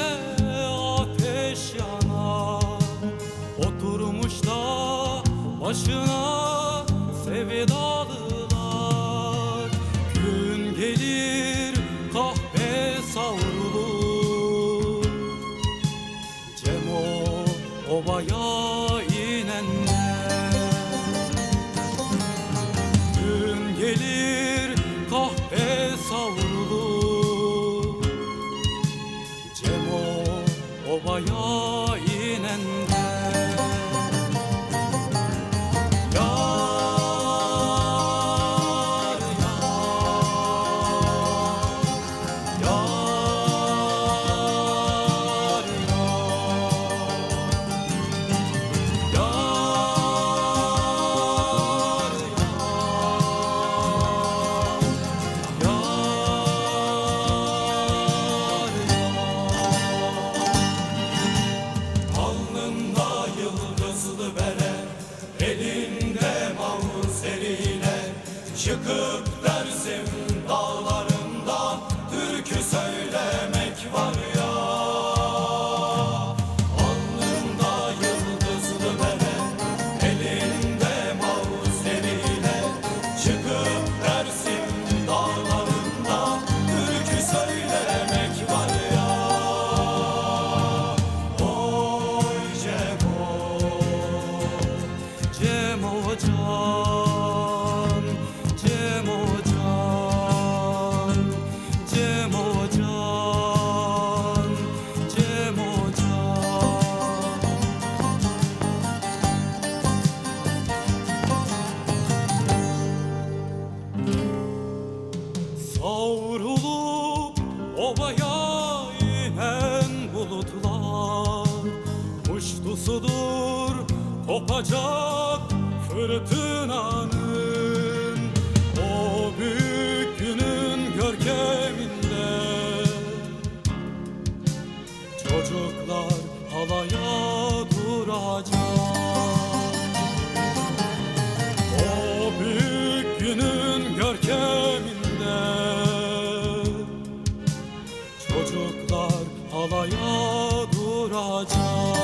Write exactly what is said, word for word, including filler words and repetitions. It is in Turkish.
ateş yanar, oturmuş da başına sevdalılar. Gün gelir kahve savrulur, Cemo obaya inenler. Gün gelir kahve savrulur, Cemo obaya inenler. Yar, yar, yar, yar, alnında yıldızlı bere, elinde mavzeriyle, çıkıp Dersim dağlarında türkü söylemek var ya. Alnında yıldızlı bere, elinde mavzeriyle, çıkıp Dersim dağlarında türkü söylemek var ya. Oy Cemo, Cemo can, Cemo can, Cemo can, Cemo can. Savrulup ovaya inen bulutlar, muştusudur kopacak fırtınanın. O büyük günün görkeminde çocuklar halaya duracak. O büyük günün görkeminde çocuklar halaya duracak.